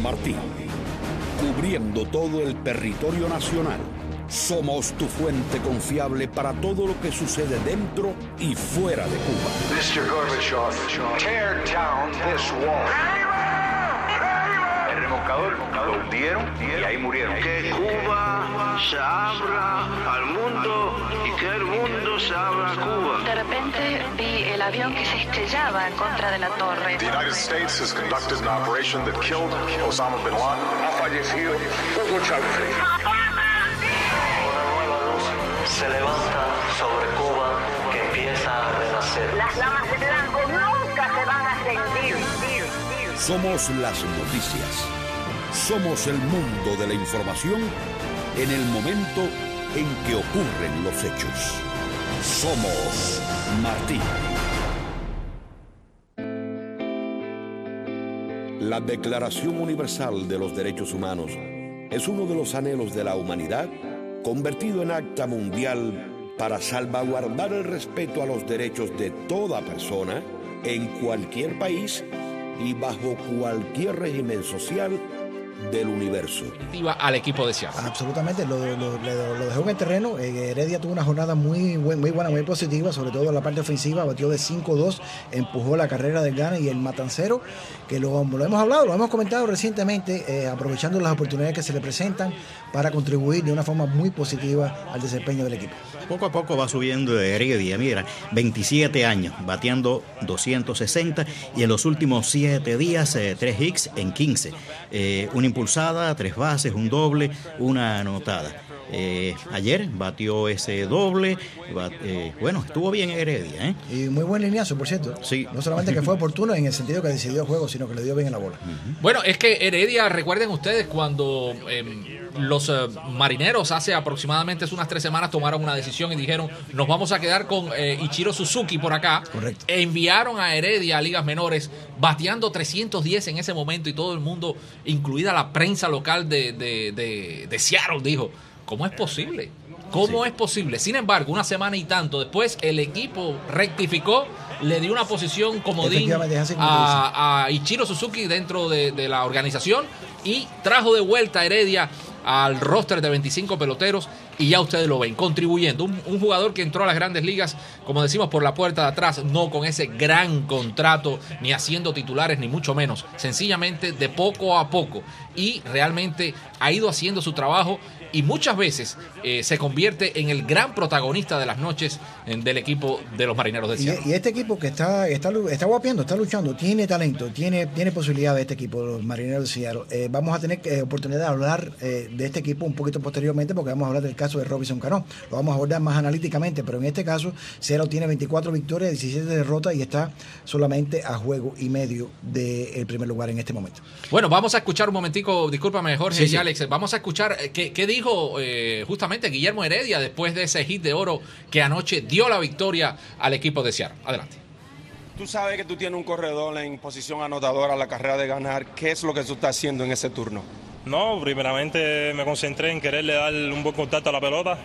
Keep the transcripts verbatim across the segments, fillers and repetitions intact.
Martí, cubriendo todo el territorio nacional. Somos tu fuente confiable para todo lo que sucede dentro y fuera de Cuba. mister Gorbachev, tear down this wall. El remolcador lo hundieron y ahí murieron. Que Cuba se abra al mundo y que el mundo se abra a Cuba. De repente vi el avión que se estrellaba en contra de la torre. The United States has conducted an operation that killed Osama bin Laden. Ha fallecido Hugo Chávez. Una nueva luz se levanta sobre Cuba que empieza a renacer. Las damas de blanco nunca se van a rendir. Somos las noticias. Somos el mundo de la información en el momento en que ocurren los hechos. Somos Martí. La Declaración Universal de los Derechos Humanos es uno de los anhelos de la humanidad convertido en acta mundial para salvaguardar el respeto a los derechos de toda persona en cualquier país y bajo cualquier régimen social del universo. Al equipo de Seattle. Absolutamente, lo, lo, lo, lo dejó en el terreno. eh, Heredia tuvo una jornada muy, muy, muy buena, muy positiva, sobre todo en la parte ofensiva, batió de cinco dos, empujó la carrera del Gana y el Matancero, que lo, lo hemos hablado, lo hemos comentado recientemente, eh, aprovechando las oportunidades que se le presentan para contribuir de una forma muy positiva al desempeño del equipo. Poco a poco va subiendo Heredia, mira, veintisiete años, bateando doscientos sesenta y en los últimos siete días, eh, tres hits en quince. Eh, una impulsada, tres bases, un doble, una anotada. Eh, ayer batió ese doble, bat, eh, bueno, estuvo bien Heredia, ¿eh? Y muy buen lineazo, por cierto. Sí. No solamente que fue oportuno en el sentido que decidió el juego, sino que le dio bien en la bola. Uh-huh. Bueno, es que Heredia, recuerden ustedes cuando eh, los eh, marineros hace aproximadamente unas tres semanas tomaron una decisión y dijeron, nos vamos a quedar con eh, Ichiro Suzuki por acá. Correcto. E enviaron a Heredia a ligas menores, bateando trescientos diez en ese momento, y todo el mundo, incluida la prensa local de, de, de, de Seattle, dijo, ¿cómo es posible? ¿Cómo sí. es posible? Sin embargo, una semana y tanto después, el equipo rectificó, le dio una posición comodín a, a Ichiro Suzuki dentro de, de la organización y trajo de vuelta a Heredia al roster de veinticinco peloteros, y ya ustedes lo ven, contribuyendo. Un, un jugador que entró a las grandes ligas, como decimos, por la puerta de atrás, no con ese gran contrato, ni haciendo titulares, ni mucho menos. Sencillamente de poco a poco. Y realmente ha ido haciendo su trabajo y muchas veces eh, se convierte en el gran protagonista de las noches eh, del equipo de los Marineros de Seattle. Y, y este equipo que está, está, está guapiando, está luchando, tiene talento, tiene, tiene posibilidades este equipo, los Marineros de Seattle. Eh, vamos a tener eh, oportunidad de hablar eh, de este equipo un poquito posteriormente, porque vamos a hablar del caso de Robinson Cano. Lo vamos a abordar más analíticamente, pero en este caso, Seattle tiene veinticuatro victorias, diecisiete derrotas y está solamente a juego y medio del primer lugar en este momento. Bueno, vamos a escuchar un momentico, discúlpame Jorge sí, y sí. Alex, vamos a escuchar qué, qué dijo eh, justamente Guillermo Heredia después de ese hit de oro que anoche dio la victoria al equipo de Seattle. Adelante. Tú sabes que tú tienes un corredor en posición anotadora a la carrera de ganar. ¿Qué es lo que tú estás haciendo en ese turno? No, primeramente me concentré en quererle dar un buen contacto a la pelota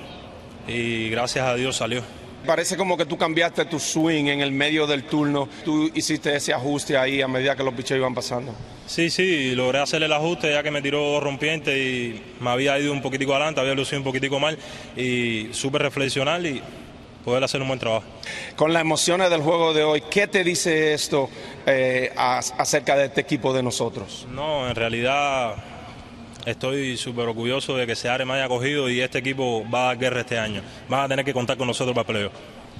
y gracias a Dios salió. Parece como que tú cambiaste tu swing en el medio del turno. Tú hiciste ese ajuste ahí a medida que los picheos iban pasando. Sí, sí, logré hacerle el ajuste ya que me tiró rompiente y me había ido un poquitico adelante, había lucido un poquitico mal y supe reflexionar y poder hacer un buen trabajo. Con las emociones del juego de hoy, ¿qué te dice esto eh, acerca de este equipo de nosotros? No, en realidad estoy súper orgulloso de que Seattle me haya cogido y este equipo va a dar guerra este año. Van a tener que contar con nosotros para playoff.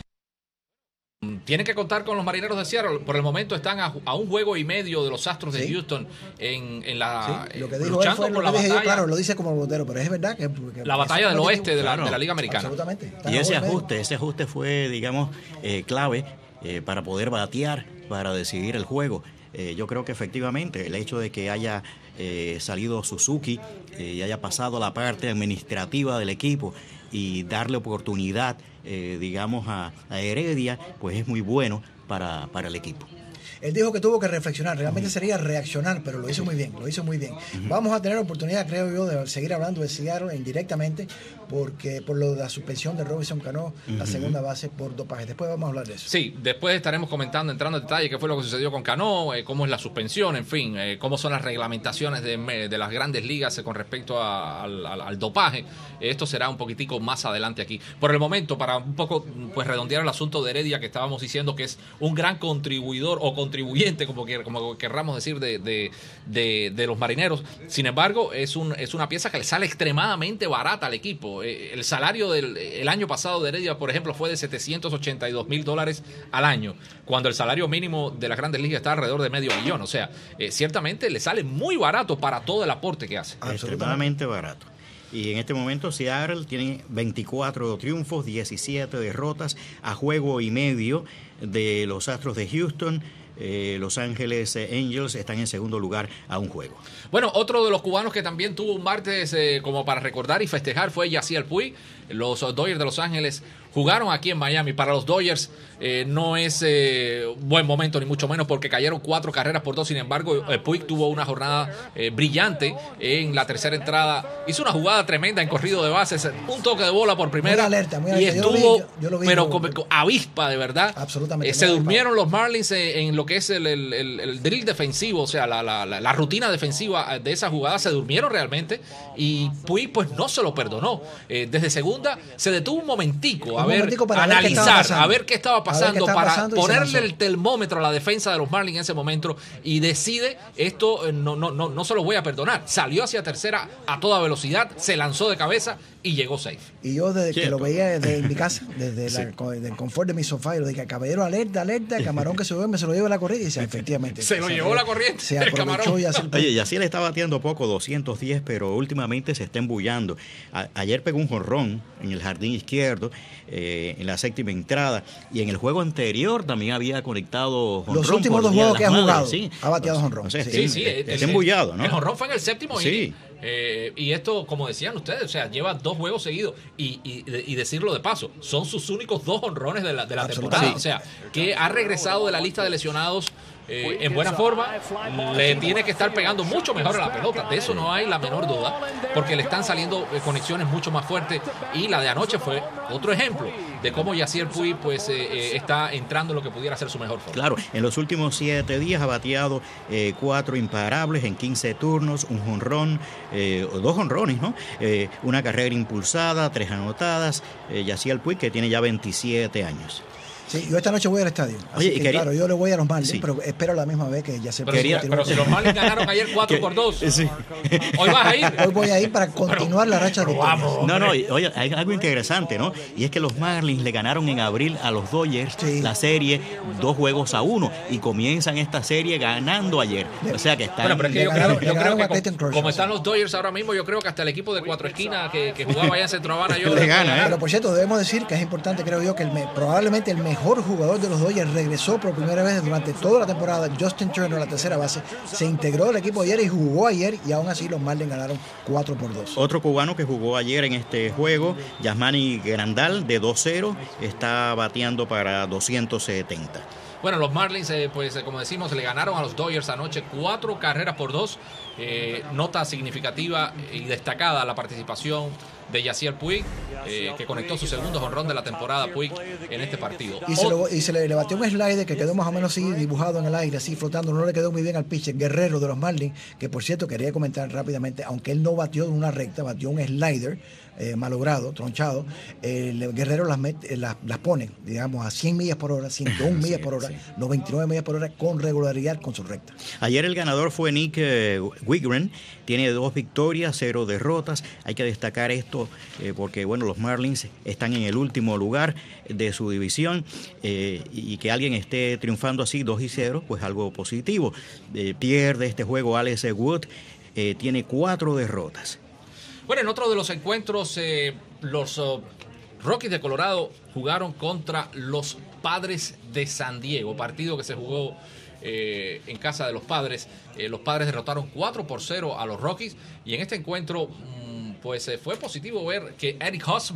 Tienen que contar con los Marineros de Seattle. Por el momento están a, a un juego y medio de los Astros de sí. Houston en, en la sí, lo que dijo luchando él fue, por lo la que batalla. Yo, claro, lo dice como botero, pero es verdad que, que la batalla del oeste de la, claro, de la Liga Americana. Absolutamente. Y ese ajuste, ese ajuste fue, digamos, eh, clave eh, para poder batear, para decidir el juego. Eh, yo creo que efectivamente el hecho de que haya eh, salido Suzuki eh, y haya pasado a la parte administrativa del equipo y darle oportunidad, eh, digamos, a, a Heredia, pues es muy bueno para, para el equipo. Él dijo que tuvo que reflexionar, realmente sería reaccionar, pero lo hizo muy bien, lo hizo muy bien. Uh-huh. Vamos a tener oportunidad, creo yo, de seguir hablando de Seattle indirectamente, porque por lo de la suspensión de Robinson Cano, uh-huh. la segunda base por dopaje. Después vamos a hablar de eso. Sí, después estaremos comentando, entrando en detalle qué fue lo que sucedió con Cano, eh, cómo es la suspensión, en fin, eh, cómo son las reglamentaciones de, de las grandes ligas eh, con respecto a, al, al, al dopaje. Eh, esto será un poquitico más adelante aquí. Por el momento, para un poco pues redondear el asunto de Heredia, que estábamos diciendo que es un gran contribuidor o contribuyente, como, que, como querramos decir, de, de, de, de los Marineros. Sin embargo, es, un, es una pieza que le sale extremadamente barata al equipo. Eh, el salario del el año pasado de Heredia, por ejemplo, fue de setecientos ochenta y dos mil dólares al año, cuando el salario mínimo de las grandes ligas está alrededor de medio millón. O sea, eh, ciertamente le sale muy barato para todo el aporte que hace. Extremadamente barato. Y en este momento Seattle tiene veinticuatro triunfos, diecisiete derrotas, a juego y medio de los Astros de Houston. Eh, Los Ángeles Angels están en segundo lugar a un juego. Bueno, otro de los cubanos que también tuvo un martes eh, como para recordar y festejar fue Yasiel Puig. Los Dodgers de Los Ángeles jugaron aquí en Miami. Para los Dodgers eh, no es eh, buen momento, ni mucho menos, porque cayeron cuatro carreras por dos. Sin embargo, eh, Puig tuvo una jornada eh, brillante en la tercera entrada. Hizo una jugada tremenda en corrido de bases, un toque de bola por primera. Muy alerta, muy y alerta. estuvo, yo lo vi, yo, yo lo vi, pero yo, con, con avispa, de verdad. Absolutamente. Eh, se durmieron los Marlins eh, en lo que es el, el, el, el drill defensivo, o sea, la, la, la, la rutina defensiva de esa jugada. Se durmieron realmente y Puig pues no se lo perdonó. Eh, desde segunda se detuvo un momentico a un ver, momentico para analizar, ver a ver qué estaba pasando, qué estaba para pasando ponerle el termómetro a la defensa de los Marlins en ese momento y decide, esto eh, no, no, no, no se lo voy a perdonar. Salió hacia tercera a toda velocidad, se lanzó de cabeza y llegó safe. Y yo desde Cierto. que lo veía desde mi casa, desde sí. la, el confort de mi sofá, y lo dije, caballero, alerta, alerta, el camarón que se duerme se lo lleva la corriente. Y dice, efectivamente. Se lo llevó la corriente. Se aprovechó y así. Oye, y así le está batiendo poco, doscientos diez, pero últimamente se está embullando. A, ayer pegó un jonrón en el jardín izquierdo, eh, en la séptima entrada, y en el juego anterior también había conectado jonrón. Los últimos dos juegos que ha jugado, sí. ha bateado jonrón. O sea, sí, está, sí, está el, embullado, ¿no? El jonrón fue en el séptimo sí. inning. Eh, y esto, como decían ustedes, o sea, lleva dos juegos seguidos y, y, y decirlo de paso, son sus únicos dos honrones de la, de la temporada. Sí. O sea, que ha regresado de la lista de lesionados eh, en buena forma, le tiene que estar pegando mucho mejor a la pelota. De eso no hay la menor duda, porque le están saliendo eh, conexiones mucho más fuertes. Y la de anoche fue otro ejemplo de cómo Yasiel Puig pues, eh, eh, está entrando en lo que pudiera ser su mejor forma. Claro, en los últimos siete días ha bateado eh, cuatro imparables en quince turnos, un jonrón, eh, dos jonrones, ¿no? Eh, una carrera impulsada, tres anotadas. Eh, Yasiel Puig, que tiene ya veintisiete años. Sí, yo esta noche voy al estadio. Así Oye, que, quería... claro, yo le voy a los Marlins, sí. pero espero a la misma vez que ya se Pero, quería, pero si los Marlins ganaron ayer cuatro por dos, sí. Hoy vas a ir. Hoy voy a ir para continuar pero, la racha de vamos. No, no, oye, hay algo interesante, ¿no? Y es que los Marlins le ganaron en abril a los Dodgers sí. la serie dos juegos a uno y comienzan esta serie ganando ayer. O sea que están. Bueno, pero es que yo creo, yo creo que como, como están los Dodgers ahora mismo, yo creo que hasta el equipo de Cuatro Esquinas que, que jugaba allá en Centro Habana yo le gana, ¿eh? Pero por cierto, debemos decir que es importante, creo yo, que el me, probablemente el mejor jugador de los Dodgers regresó por primera vez durante toda la temporada. Justin Turner, la tercera base, se integró al equipo ayer y jugó ayer, y aún así los Marlins ganaron cuatro por dos. Otro cubano que jugó ayer en este juego, Yasmani Grandal, de dos cero, está bateando para doscientos setenta. Bueno, los Marlins, eh, pues eh, como decimos, le ganaron a los Dodgers anoche cuatro carreras por dos. Eh, nota significativa y destacada la participación de Yasiel Puig, eh, que conectó su segundo jonrón de la temporada Puig en este partido. Y se, lo, y se le, le batió un slider que quedó más o menos así dibujado en el aire, así flotando. No le quedó muy bien al pitcher Guerrero de los Marlins, que por cierto quería comentar rápidamente, aunque él no batió de una recta, batió un slider eh, malogrado, tronchado. Eh, el Guerrero las, met, las, las pone, digamos, a cien millas por hora, ciento un millas por hora, sí. noventa y nueve millas por hora con regularidad con su recta. Ayer el ganador fue Nick eh, Wiggren, tiene dos victorias, cero derrotas. Hay que destacar esto eh, porque bueno, los Marlins están en el último lugar de su división eh, y que alguien esté triunfando así dos y cero, pues algo positivo. Eh, pierde este juego Alex Wood, eh, tiene cuatro derrotas. Bueno, en otro de los encuentros, eh, los uh, Rockies de Colorado jugaron contra los Padres de San Diego, partido que se jugó eh, en casa de los Padres. Eh, los Padres derrotaron cuatro por cero a los Rockies, y en este encuentro mmm, pues eh, fue positivo ver que Eric Hosmer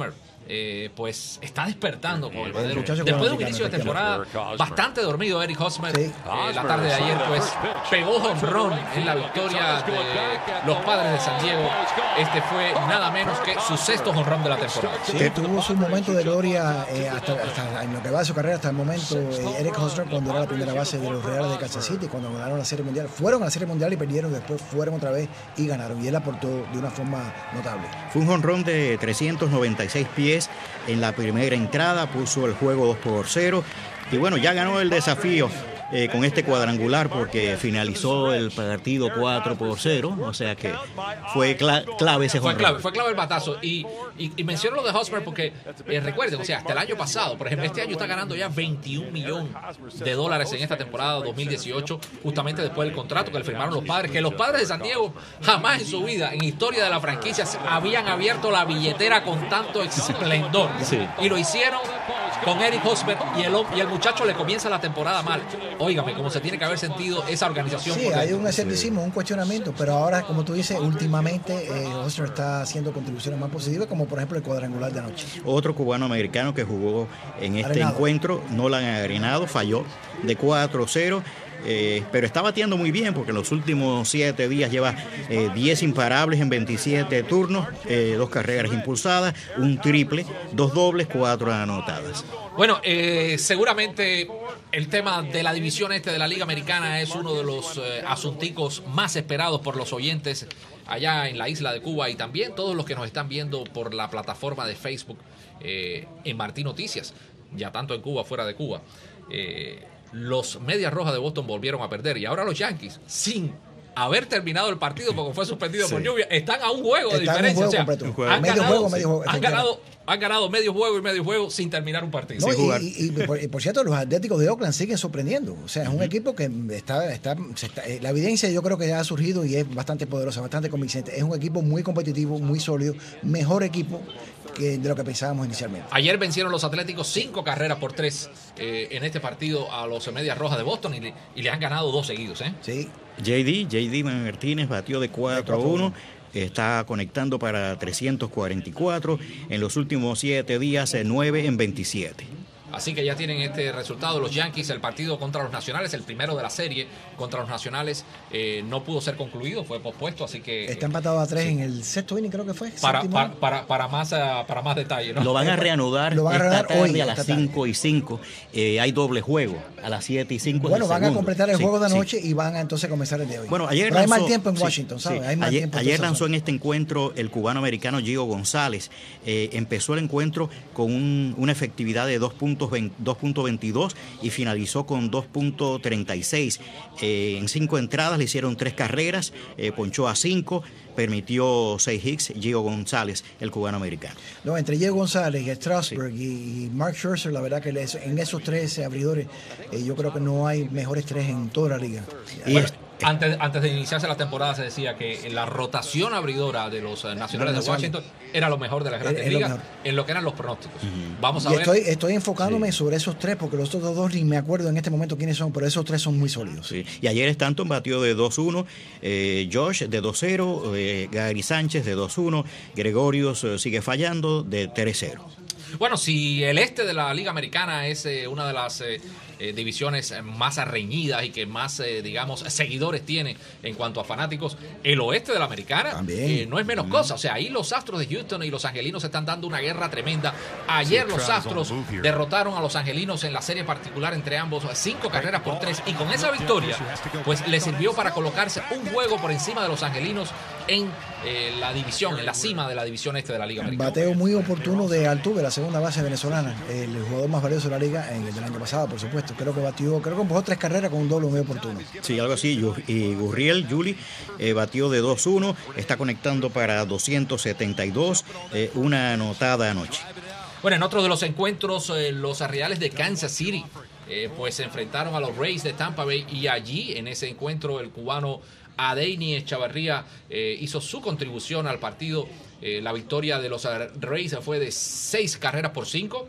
eh, pues está despertando con el El madero. muchacho Después de un cubano, inicio de efectivamente. temporada bastante dormido, Eric Hosmer, Sí. eh, la tarde de ayer, pues pegó jonrón en la victoria de los Padres de San Diego. Este fue nada menos que su sexto jonrón de la temporada. Sí, tuvo su momento de gloria eh, hasta, hasta en lo que va de su carrera hasta el momento. eh, Eric Hosmer, cuando era la primera base de los Reales de Kansas City, cuando ganaron la Serie Mundial, fueron a la Serie Mundial y perdieron, después fueron otra vez y ganaron. Y él aportó de una forma notable. Fue un jonrón de trescientos noventa y seis pies en la primera entrada, puso el juego dos por cero y bueno, ya ganó el desafío eh, con este cuadrangular porque finalizó el partido cuatro por cero, o sea que fue cla- clave ese Fue jonrón. clave, fue clave el batazo. Y, y, y menciono lo de Hosmer porque eh, recuerden, o sea, hasta el año pasado, por ejemplo, este año está ganando ya veintiún millones de dólares en esta temporada dos mil dieciocho, justamente después del contrato que le firmaron los Padres, que los Padres de San Diego jamás en su vida, en historia de la franquicia, habían abierto la billetera con tanto esplendor. Sí. Y lo hicieron con Eric Hosmer y el, y el muchacho le comienza la temporada mal. Óigame, como se tiene que haber sentido esa organización. Sí, por hay dentro. un escepticismo, un cuestionamiento, pero ahora, como tú dices, últimamente eh, Hosmer está haciendo contribuciones más positivas, como por ejemplo el cuadrangular de anoche. Otro cubano-americano que jugó en este Arenado. encuentro, Nolan Arenado, falló de cuatro cero. Eh, pero está bateando muy bien porque en los últimos siete días lleva eh, diez imparables en veintisiete turnos, eh, dos carreras impulsadas, un triple, dos dobles, cuatro anotadas. Bueno, eh, seguramente el tema de la división este de la Liga Americana es uno de los eh, asunticos más esperados por los oyentes allá en la isla de Cuba y también todos los que nos están viendo por la plataforma de Facebook eh, en Martí Noticias, ya tanto en Cuba, fuera de Cuba. Eh, los Medias Rojas de Boston volvieron a perder y ahora los Yankees, sin haber terminado el partido porque fue suspendido Sí. por lluvia, están a un juego de Está en un diferencia. juego O sea, completo. un juego. han Medio ganado, juego, medio juego. han ganado, han ganado medio juego y medio juego sin terminar un partido. No, Sin y, jugar. y- y por, y por cierto, los Atléticos de Oakland siguen sorprendiendo. O sea, es un equipo que está, está, se está- eh, la evidencia yo creo que ya ha surgido y es bastante poderosa, bastante convincente. Es un equipo muy competitivo, muy sólido, mejor equipo que de lo que pensábamos inicialmente. Ayer vencieron los Atléticos cinco carreras por tres eh, en este partido a los Medias Rojas de Boston y le, y le han ganado dos seguidos. ¿eh? Sí. J D, J D Martínez batió de cuatro a uno, está conectando para trescientos cuarenta y cuatro, en los últimos siete días eh, nueve en veintisiete. Así que ya tienen este resultado los Yankees. El partido contra los Nacionales, el primero de la serie contra los Nacionales, eh, no pudo ser concluido, fue pospuesto, así que Está empatado a tres en el sexto inning, creo que fue. para, séptimo para, inning. para, para más ah, para más detalle, ¿no? Lo van a reanudar Lo van a esta reanudar tarde hoy, a las esta tarde. cinco y cinco. Eh, hay doble juego a las siete y cinco. Bueno, van a completar el Sí, juego de sí. anoche y van a entonces comenzar el de hoy. Bueno, ayer Pero hay lanzó- mal tiempo en sí, Washington, ¿sabes? sí. Hay mal ayer tiempo en ayer toda esa lanzó zona. en este encuentro el cubano-americano Gio González. Eh, empezó el encuentro con un- una efectividad de dos punto veintidós y finalizó con dos punto treinta y seis. Eh, en cinco entradas le hicieron tres carreras, eh, ponchó a cinco, permitió seis hits. Gio González, el cubano-americano. No, entre Diego González y Strasburg y, y Mark Scherzer, la verdad que les- en esos tres eh, abridores eh, yo creo que no hay mejores tres en toda la liga. Y Bueno, es- antes, antes de iniciarse la temporada se decía que la rotación abridora de los eh, Nacionales de Los Washington era lo mejor de las grandes Es- es lo ligas mejor. en lo que eran los pronósticos. Vamos a Y ver. estoy, estoy enfocándome sobre esos tres, porque los otros dos ni me acuerdo en este momento quiénes son, pero esos tres son muy sólidos. Sí. Y ayer Stanton batió de dos uno, eh, Josh de dos cero, eh, Gary Sánchez de dos uno, Gregorius eh, sigue fallando de tres cero. Bueno, si el este de la Liga Americana es eh, una de las eh, eh, divisiones más reñidas y que más, eh, digamos, seguidores tiene en cuanto a fanáticos, el oeste de la Americana También. eh, no es menos cosa. O sea, ahí los Astros de Houston y los Angelinos están dando una guerra tremenda. Ayer los Astros derrotaron a los Angelinos en la serie particular entre ambos, cinco carreras por tres, y con esa victoria, pues le sirvió para colocarse un juego por encima de los Angelinos en eh, la división, en la cima de la división este de la Liga Americana. Bateo muy oportuno de Altuve, la segunda base venezolana, el jugador más valioso de la liga en el del año pasado, por supuesto. Creo que batió, creo que empujó tres carreras con un doble muy oportuno. Sí, algo así. Yu- Y Gurriel, Juli, eh, batió de dos uno, está conectando para doscientos setenta y dos, eh, una anotada anoche. Bueno, en otro de los encuentros, eh, los Reales de Kansas City eh, pues se enfrentaron a los Rays de Tampa Bay, y allí en ese encuentro el cubano Adeini Echavarría eh, hizo su contribución al partido. Eh, la victoria de los Rays fue de seis carreras por cinco.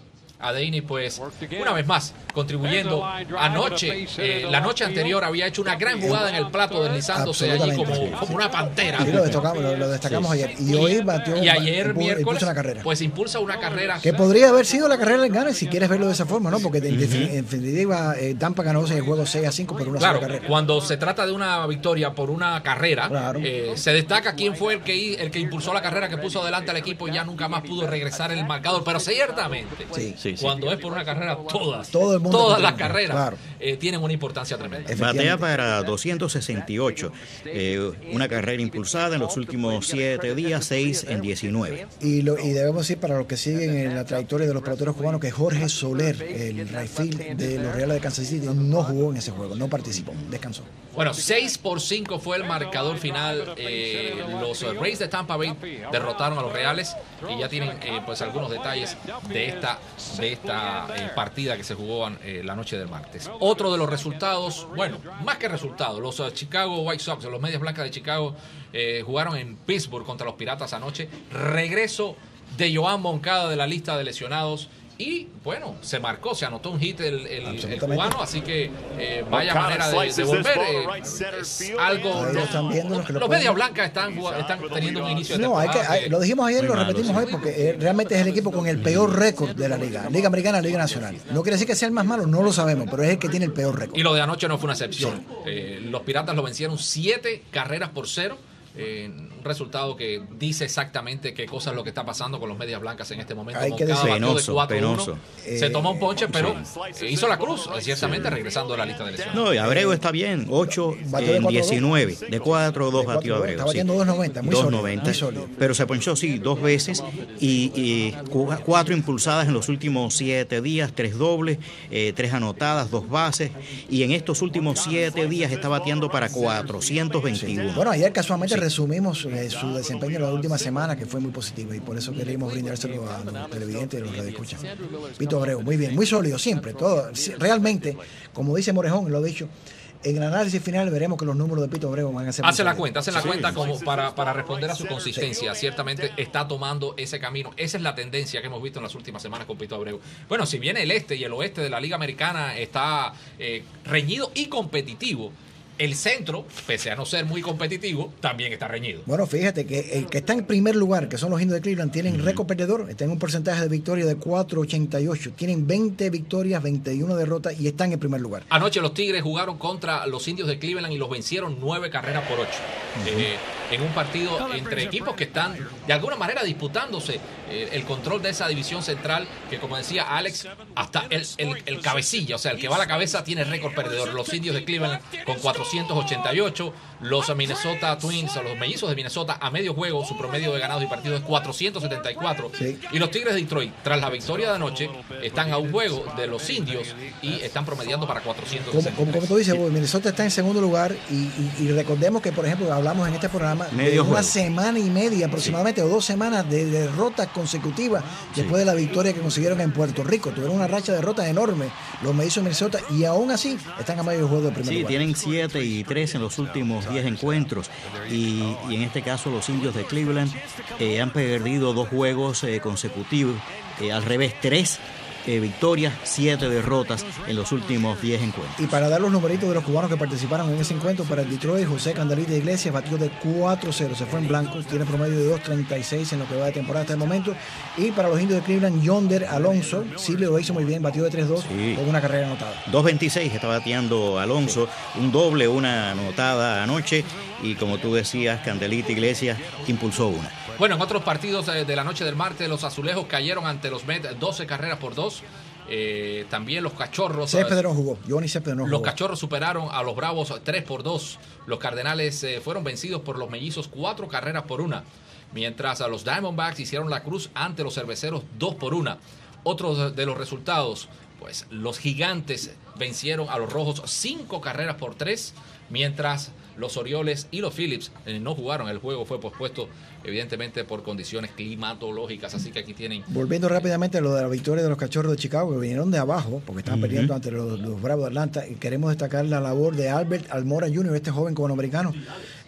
a Deiney, pues una vez más contribuyendo. Anoche, eh, la noche anterior había hecho una gran jugada en el plato, deslizándose allí como, como una pantera. Sí, lo destacamos, lo, lo destacamos sí. ayer. Y hoy batió. Y ayer impulsa, miércoles, impulsa una carrera. pues impulsa una carrera. Que podría haber sido la carrera del Gane, si quieres verlo de esa forma, ¿no? Porque en, uh-huh. en definitiva, eh, Tampa ganó el juego seis a cinco por una claro, sola carrera. Cuando se trata de una victoria por una carrera, claro. eh, se destaca quién fue el que, el que impulsó la carrera, que puso adelante al equipo y ya nunca más pudo regresar el marcador. Pero ciertamente, sí, sí, cuando sí. es por una carrera, todas, Todo el mundo todas las carreras claro. eh, tienen una importancia tremenda. Batea para doscientos sesenta y ocho, eh, una carrera impulsada en los últimos siete días, seis en diecinueve. Y, lo, y debemos decir para los que siguen en la trayectoria de los peloteros cubanos que Jorge Soler, el right field de los Reales de Kansas City, no jugó en ese juego, no participó, descansó. Bueno, seis por cinco fue el marcador final. Eh, los Rays de Tampa Bay derrotaron a los Reales y ya tienen eh, pues algunos detalles de esta, de esta eh, partida que se jugó eh, la noche del martes. Otro de los resultados, bueno, más que resultados, los uh, Chicago White Sox, los Medias Blancas de Chicago, eh, jugaron en Pittsburgh contra los Piratas anoche. Regreso de Joan Moncada de la lista de lesionados. Y bueno, se marcó, se anotó un hit el, el, el cubano, así que eh, vaya manera de, de volver. Eh, es algo. Los, están viendo los, que lo los Medias Blancas están, están teniendo un inicio de no, hay que, hay, lo dijimos ayer y lo repetimos malo, hoy, sí. porque eh, realmente es el equipo con el peor récord de la liga. Liga Americana, Liga Nacional. No quiere decir que sea el más malo, no lo sabemos, pero es el que tiene el peor récord. Y lo de anoche no fue una excepción. Sí. Eh, los Piratas lo vencieron siete carreras por cero. Eh, un resultado que dice exactamente qué cosa es lo que está pasando con los Medias Blancas en este momento. Hay que decir, penoso, penoso. Eh, se tomó un ponche, pero sí. hizo la cruz, ciertamente sí. regresando a la lista de lesiones. No, y Abreu está bien, ocho en diecinueve, de cuatro dos batió Abreu. Está batiendo dos noventa, muy sólido, muy sólido. Pero se ponchó, sí, dos veces y, y cuatro impulsadas en los últimos siete días, tres dobles, eh, tres anotadas, dos bases, y en estos últimos siete días está bateando para cuatrocientos veintiuno. Sí. Bueno, ayer casualmente sí. resumimos eh, su desempeño en la última semana, que fue muy positivo, y por eso queríamos brindárselo a los televidentes y a los radioescuchas. Pito Abreu, muy bien, muy sólido siempre, todo. Realmente, como dice Morejón, lo he dicho, en el análisis final veremos que los números de Pito Abreu van a ser... Hace la cuenta, hace la sí, cuenta como sí, para, para responder a su consistencia. Sí. Ciertamente está tomando ese camino. Esa es la tendencia que hemos visto en las últimas semanas con Pito Abreu. Bueno, si bien el este y el oeste de la Liga Americana está eh, reñido y competitivo, el centro, pese a no ser muy competitivo, también está reñido. Bueno, fíjate que el que está en primer lugar, que son los Indios de Cleveland, tienen uh-huh. récord perdedor, están en un porcentaje de victoria de cuatro ochenta y ocho. Tienen veinte victorias, veintiuna derrotas y están en primer lugar. Anoche los Tigres jugaron contra los Indios de Cleveland y los vencieron nueve carreras por ocho. Uh-huh. Eh, en un partido entre equipos que están de alguna manera disputándose eh, el control de esa división central, que como decía Alex, hasta el, el, el cabecilla, o sea, el que va a la cabeza tiene récord perdedor. Los Indios de Cleveland con cuatrocientos ochenta y ocho, los Minnesota Twins, o los mellizos de Minnesota, a medio juego, su promedio de ganados y partidos es cuatrocientos setenta y cuatro. Sí. Y los Tigres de Detroit, tras la victoria de anoche, están a un juego de los Indios y están promediando para cuatrocientos. Como, como, como tú dices, Minnesota está en segundo lugar y, y, y recordemos que, por ejemplo, hablamos en este programa medio de una juego. semana y media aproximadamente, sí. o dos semanas de derrotas consecutivas sí. después de la victoria que consiguieron en Puerto Rico. Tuvieron una racha de derrotas enorme los mellizos de Minnesota y aún así están a medio juego de primer sí, lugar. Sí, tienen siete y tres en los últimos diez encuentros y, y en este caso los Indios de Cleveland eh, han perdido dos juegos eh, consecutivos, eh, al revés, tres Eh, victorias, siete derrotas en los últimos diez encuentros. Y para dar los numeritos de los cubanos que participaron en ese encuentro, para el Detroit, José Candelita Iglesias batió de cuatro cero, se fue en blanco, tiene promedio de dos treinta y seis en lo que va de temporada hasta el momento. Y para los Indios de Cleveland, Yonder Alonso, sí lo hizo muy bien, batió de tres dos sí. con una carrera anotada. dos veintiséis está bateando Alonso, sí. un doble, una anotada anoche, y como tú decías, Candelita Iglesias impulsó una. Bueno, en otros partidos de la noche del martes, los azulejos cayeron ante los Mets doce carreras por dos. Eh, también los cachorros. Céspedes no jugó, Johnny Céspedes no jugó. Los cachorros superaron a los bravos tres por dos. Los cardenales eh, fueron vencidos por los mellizos cuatro carreras por una. Mientras a los Diamondbacks hicieron la cruz ante los cerveceros dos por una. Otros de los resultados, pues los gigantes vencieron a los rojos cinco carreras por tres. Mientras los Orioles y los Phillies eh, no jugaron. El juego fue pospuesto evidentemente por condiciones climatológicas, así que aquí tienen... Volviendo rápidamente a lo de la victoria de los Cachorros de Chicago, que vinieron de abajo porque estaban uh-huh. perdiendo ante los, los Bravos de Atlanta, y queremos destacar la labor de Albert Almora junior, este joven cubanoamericano,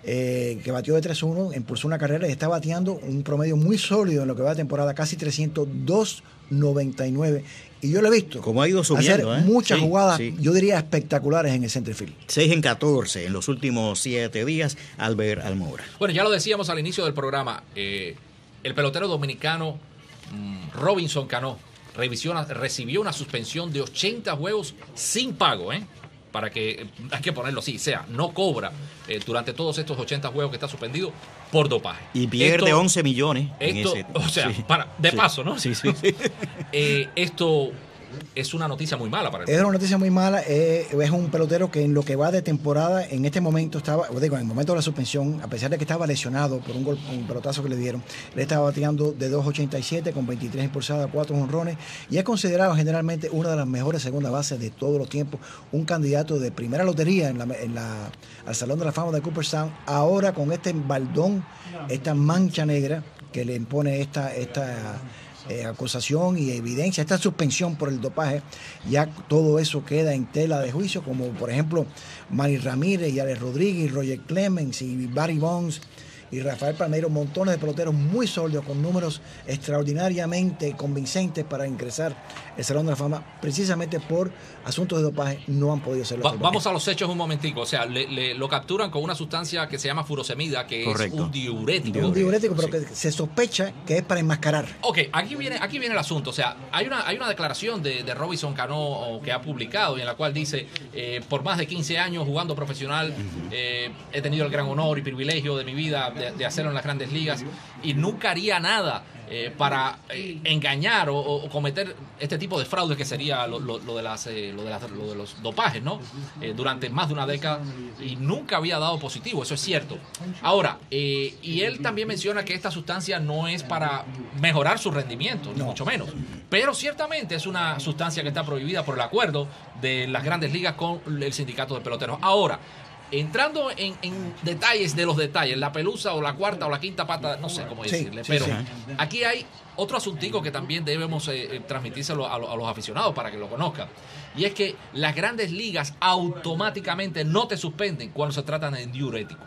eh, que batió de tres uno, impulsó una carrera y está bateando un promedio muy sólido en lo que va de temporada, casi trescientos, dos noventa y nueve. Y yo lo he visto. Como ha ido subiendo, hacer ¿eh? muchas Sí, jugadas, sí. yo diría espectaculares en el center field. seis en catorce en los últimos siete días, Albert Almora. Bueno, ya lo decíamos al inicio del programa, eh, el pelotero dominicano mmm, Robinson Cano recibió una, recibió una suspensión de ochenta juegos sin pago, ¿eh? Para que, hay que ponerlo así, sea, no cobra eh, durante todos estos ochenta juegos que está suspendido por dopaje. Y pierde esto, once millones. Esto, en ese, o sea, sí, para, de sí, paso, ¿no? Sí, sí. sí. eh, esto es una noticia muy mala para el Es una noticia muy mala. Eh, es un pelotero que en lo que va de temporada, en este momento estaba, digo, en el momento de la suspensión, a pesar de que estaba lesionado por un, gol, un pelotazo que le dieron, le estaba bateando de dos ochenta y siete con veintitrés impulsadas, cuatro jonrones, y es considerado generalmente una de las mejores segundas bases de todos los tiempos, un candidato de primera lotería en la, en la, al Salón de la Fama de Cooperstown. Ahora con este baldón, esta mancha negra que le impone esta... esta Eh, acusación y evidencia, esta suspensión por el dopaje, ya todo eso queda en tela de juicio, como por ejemplo Manny Ramírez y Alex Rodríguez, Roger Clemens y Barry Bonds y Rafael Palmeiro, montones de peloteros muy sólidos con números extraordinariamente convincentes para ingresar al Salón de la Fama, precisamente por asuntos de dopaje no han podido hacerlo. Va, vamos a los hechos un momentico, o sea, le, le, lo capturan con una sustancia que se llama furosemida, que Correcto. es un diurético. Es un diurético, pero Sí. que se sospecha que es para enmascarar. Ok, aquí viene, aquí viene el asunto. O sea, hay una, hay una declaración de, de Robinson Cano que ha publicado y en la cual dice, eh, por más de quince años jugando profesional, eh, he tenido el gran honor y privilegio de mi vida de, de hacerlo en las grandes ligas y nunca haría nada eh, para eh, engañar o, o cometer este tipo de fraude que sería lo, lo, lo, de, las, eh, lo, de, las, lo de los dopajes, ¿no? Eh, durante más de una década y nunca había dado positivo, eso es cierto. Ahora, eh, y él también menciona que esta sustancia no es para mejorar su rendimiento, ni No. mucho menos. Pero ciertamente es una sustancia que está prohibida por el acuerdo de las grandes ligas con el sindicato de peloteros. Ahora, entrando en, en detalles de los detalles, la pelusa o la cuarta o la quinta pata, no sé cómo Sí, decirle, sí, pero sí. aquí hay otro asuntico que también debemos eh, eh, transmitírselo a, lo- a los aficionados para que lo conozcan. Y es que las grandes ligas automáticamente no te suspenden cuando se tratan de diurético.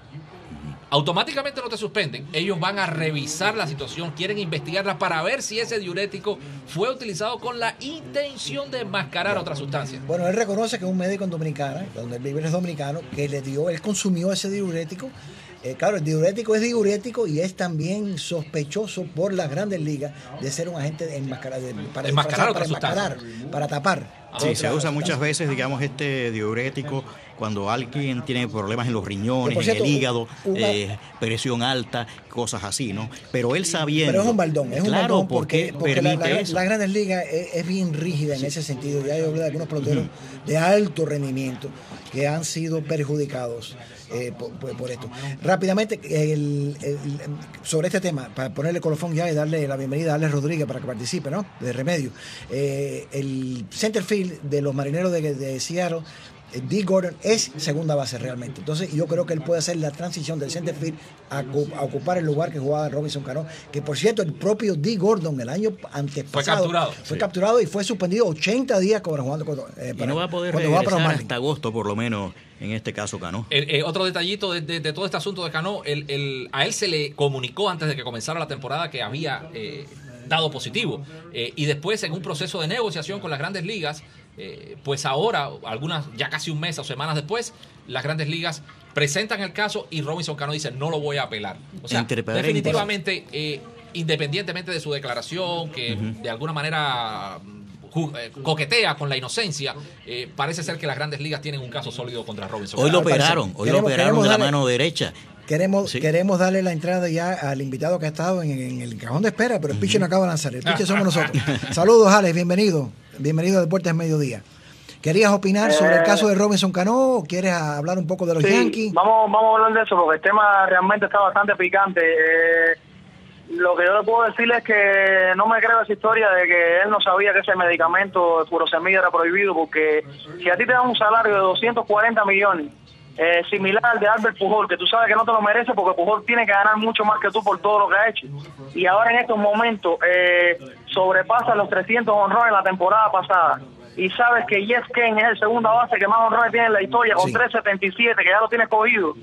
Automáticamente no te suspenden. Ellos van a revisar la situación, quieren investigarla para ver si ese diurético fue utilizado con la intención de enmascarar otra sustancia. Bueno, él reconoce que un médico en Dominicana, donde él vive es dominicano, que le dio, él consumió ese diurético. Eh, claro, el diurético es diurético y es también sospechoso por las grandes ligas de ser un agente de enmascarar, de- para Enmascarar disfrazar, otra para enmascarar, sustancia. para tapar. Sí, otra se usa muchas sustancia. veces, digamos, este diurético cuando alguien tiene problemas en los riñones, Que, por en cierto, el hígado, una- eh, presión alta, cosas así, ¿no? Pero él sabiendo... Pero es un baldón, es un claro, baldón porque, porque la, permite la- eso. la Grandes Ligas es, es bien rígida en ese sentido. Ya yo hablé de algunos peloteros de alto rendimiento que han sido perjudicados eh, por, por- por esto. Rápidamente, el- el- sobre este tema, para ponerle colofón ya y darle la bienvenida a Alex Rodríguez para que participe, ¿no? De Remedio. Eh, el center field de los Marineros de, de Seattle, eh, Dee Gordon es segunda base realmente. Entonces yo creo que él puede hacer la transición del center field a, cu- a ocupar el lugar que jugaba Robinson Cano, que por cierto el propio Dee Gordon el año antes Fue pasado capturado. fue Sí. capturado y fue suspendido ochenta días como jugando con, eh, Y para- no va a poder cuando va para regresar los Marlins. hasta agosto, por lo menos, en este caso, Cano. El, eh, otro detallito de, de- de todo este asunto de Cano, el, el- a él se le comunicó antes de que comenzara la temporada que había eh, dado positivo. Eh, y después, en un proceso de negociación con las grandes ligas, eh, pues ahora, algunas, ya casi un mes o semanas después, las grandes ligas presentan el caso y Robinson Cano dice, no lo voy a apelar. O sea, Entre paréntesis. definitivamente, eh, independientemente de su declaración, que de alguna manera ju- eh, coquetea con la inocencia, eh, parece ser que las grandes ligas tienen un caso sólido contra Robinson Hoy Cano. lo operaron, hoy lo Queremos- operaron queremos de la darle- mano derecha. Queremos, Sí. queremos darle la entrada ya al invitado que ha estado en, en el cajón de espera, pero el pitcher no acaba de lanzar. El pitcher somos nosotros. Saludos, Alex, bienvenido. Bienvenido a Deportes Mediodía. ¿Querías opinar sobre el caso de Robinson Cano o quieres hablar un poco de los Sí, Yankees? Vamos, vamos a hablar de eso porque el tema realmente está bastante picante. Eh, lo que yo le puedo decir es que no me creo esa historia de que él no sabía que ese medicamento de furosemida era prohibido, porque si a ti te dan un salario de doscientos cuarenta millones, eh, similar al de Albert Pujol, que tú sabes que no te lo mereces porque Pujol tiene que ganar mucho más que tú por todo lo que ha hecho, y ahora en estos momentos eh, sobrepasa los trescientos honrones la temporada pasada, y sabes que Jeff Kane es el segunda base que más honrones tiene en la historia con Sí. trescientos setenta y siete, que ya lo tiene cogido.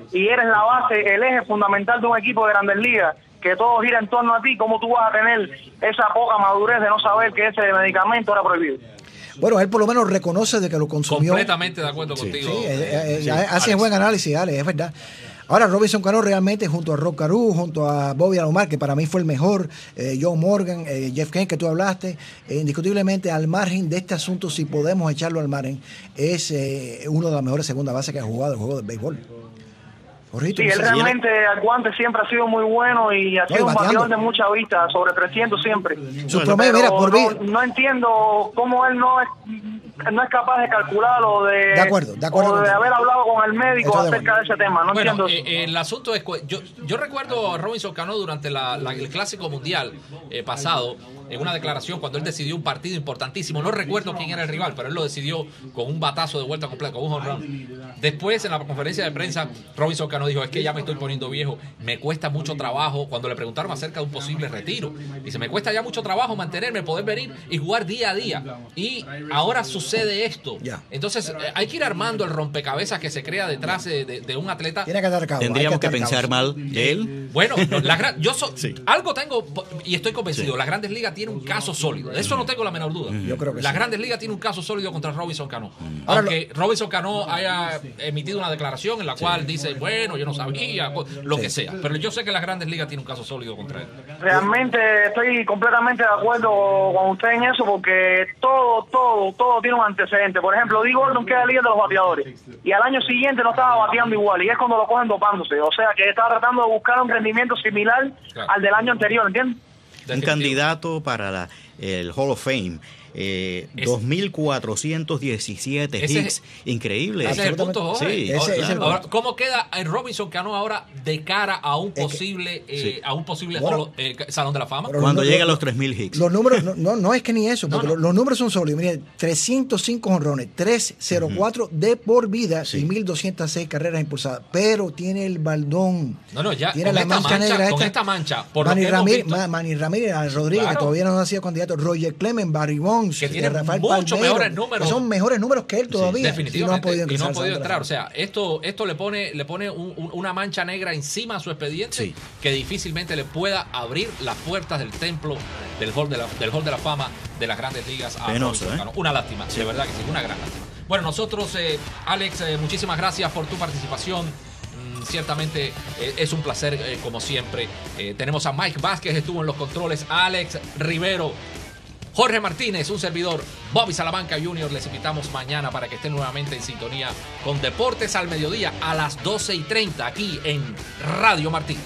y eres la base, el eje fundamental de un equipo de Grandes Ligas, que todo gira en torno a ti, ¿cómo tú vas a tener esa poca madurez de no saber que ese medicamento era prohibido? Bueno, él por lo menos reconoce de que lo consumió. Completamente de acuerdo contigo. Sí, eh, eh, Sí, hace Alex. buen análisis, Alex, es verdad. Ahora, Robinson Cano realmente junto a Rob Carew, junto a Bobby Alomar, que para mí fue el mejor, eh, John Morgan, eh, Jeff Kent, que tú hablaste, eh, indiscutiblemente al margen de este asunto, si podemos echarlo al margen, es eh, uno de las mejores segunda bases que ha jugado el juego de béisbol. Jorgito, Sí, él realmente al guante siempre ha sido muy bueno y ha No, sido y un bateando. bateador de mucha vista, sobre trescientos siempre. Su Pero promedio, mira, por no, vida. no entiendo cómo él no es, no es capaz de calcularlo, de, De acuerdo, de acuerdo o de contigo. haber hablado con el médico Estoy de acerca de ese tema. No Bueno, entiendo eh, eso. eh, el asunto es, cu- yo, yo recuerdo a Robinson Cano durante la, la- el Clásico Mundial eh, pasado, en una declaración cuando él decidió un partido importantísimo, no recuerdo quién era el rival, pero él lo decidió con un batazo de vuelta completa, con un home run. Después, en la conferencia de prensa, Robinson Cano dijo, es que ya me estoy poniendo viejo, me cuesta mucho trabajo, cuando le preguntaron acerca de un posible retiro, dice, me cuesta ya mucho trabajo mantenerme, poder venir y jugar día a día, y ahora sucede esto. Ya. Entonces, eh, hay que ir armando el rompecabezas que se crea detrás de, de- de un atleta. Tiene que dar cabo. Tendríamos hay que atar pensar cabos. mal de él. Bueno, no, la gran- yo so- Sí. algo tengo y estoy convencido. Sí. Las Grandes Ligas tienen un caso sólido. De eso no tengo la menor duda. Yo creo que Las sí. Grandes Ligas tienen un caso sólido contra Robinson Cano. Ahora Aunque Robinson Cano haya emitido una declaración en la cual dice, bueno, yo no sabía, lo que sea. Pero yo sé que las Grandes Ligas tienen un caso sólido contra él. Realmente estoy completamente de acuerdo con usted en eso, porque todo, todo, todo tiene un antecedente. Por ejemplo, Dee Gordon queda líder de los bateadores y al año siguiente no estaba bateando igual, y es cuando lo cogen dopándose. O sea que estaba tratando de buscar un rendimiento similar Claro. al del año anterior, ¿entiendes? Un Definitivo. candidato para la- el Hall of Fame. Eh, Es- dos mil cuatrocientos diecisiete Ese- hits. Increíble. Ese es el punto, joven. Sí, Ese- Ahora, ese es el ahora, punto. ¿cómo queda el Robinson Cano ahora de cara a un que- posible, eh, Sí. a un posible Bueno. Hall- eh, Salón de la Fama? Pero Cuando los- llega a los- los tres mil hits. Los números, no, no, no es que ni eso, porque No, no. Los, los números son sólidos. Mire, trescientos cinco honrones, trescientos cuatro de por vida Sí. y mil doscientas seis carreras impulsadas. Pero tiene el baldón. No, no, ya Tiene con la esta mancha, mancha, negra con esta. esta mancha, por lo Manny que hemos Ramírez, visto. Ma- Manny Ramírez, Alex Rodríguez, Claro. que todavía no ha sido candidato, Roger Clemens, Barry Bonds, Que tiene eh, Rafael mucho Palmeiro, mejores números. que son mejores números que él todavía. Y no han Definitivamente. podido Y no ingresar han podido al entrar. O Salón de la sea, esto, esto le pone, le pone un- un- una mancha negra encima a su expediente Sí. que difícilmente le pueda abrir las puertas del templo del Hall de la, del Hall de la Fama de las Grandes Ligas a Penoso, Robinson ¿eh? Cano. Una lástima, de verdad que sí, una gran lástima. Bueno, nosotros, eh, Alex, eh, muchísimas gracias por tu participación. Mm, Ciertamente eh, es un placer, eh, como siempre. Eh, tenemos a Mike Vázquez, estuvo en los controles, Alex Rivero, Jorge Martínez, un servidor, Bobby Salamanca junior Les invitamos mañana para que estén nuevamente en sintonía con Deportes al Mediodía a las doce y treinta aquí en Radio Martí.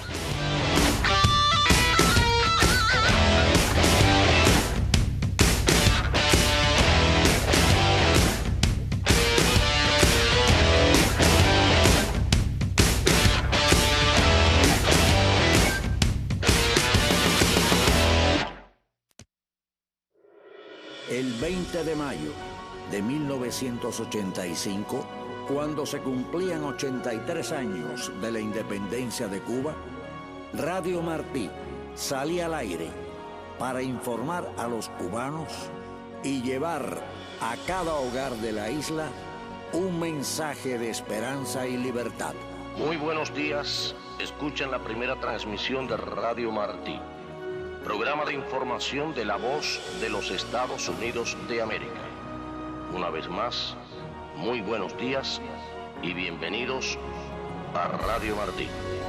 El veinte de mayo de mil novecientos ochenta y cinco, cuando se cumplían ochenta y tres años de la independencia de Cuba, Radio Martí salía al aire para informar a los cubanos y llevar a cada hogar de la isla un mensaje de esperanza y libertad. Muy buenos días, escuchan la primera transmisión de Radio Martí, programa de información de la voz de los Estados Unidos de América. Una vez más, muy buenos días y bienvenidos a Radio Martí.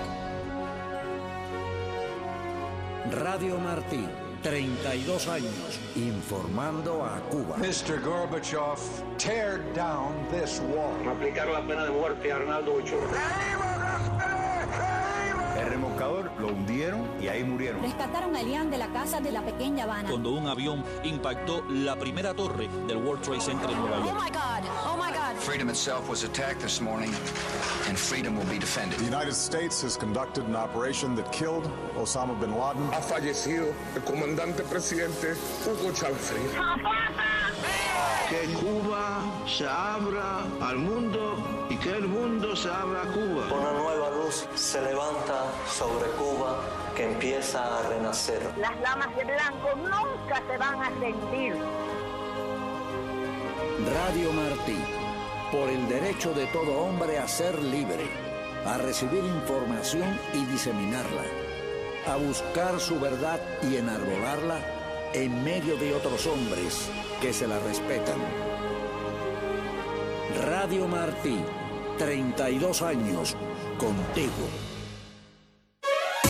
Radio Martí, treinta y dos años informando a Cuba. mister Gorbachev, tear down this wall. Aplicar la pena de muerte a Arnaldo Ochoa. El remolcador lo hundieron y ahí murieron. Rescataron a Elian de la casa de la pequeña Habana. Cuando un avión impactó la primera torre del World Trade Center en Nueva Oh York. my God, oh my God. Freedom itself was attacked this morning, and freedom will be defended. The United States has conducted an operation that killed Osama bin Laden. Ha fallecido el comandante presidente Hugo Chávez Frías. Que Cuba se abra al mundo y que el mundo se abra a Cuba. Una nueva luz se levanta sobre Cuba que empieza a renacer. Las lamas de blanco nunca se van a sentir. Radio Martí, por el derecho de todo hombre a ser libre. a recibir información y diseminarla, a buscar su verdad y enarbolarla en medio de otros hombres que se la respetan. Radio Martí, treinta y dos años contigo.